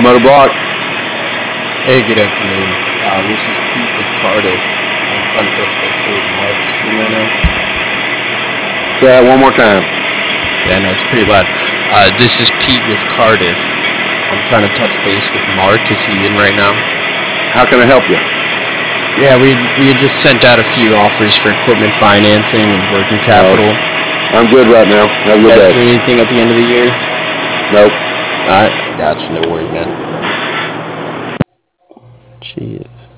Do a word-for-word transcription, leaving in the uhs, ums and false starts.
Motor Block. Hey, good afternoon. Uh, this is Pete with Cardiff. I'm trying to touch base with Mark. Is he right now? Say that one more time. Yeah, no, it's pretty loud. Uh, this is Pete with Cardiff. I'm trying to touch base with Mark. Is he in right now? How can I help you? Yeah, we we had just sent out a few offers for equipment financing and working capital. Oh, I'm good right now. Have a You good guys day. doing anything at the end of the year? Nope. Alright, gotcha. No worries, man. Jeez.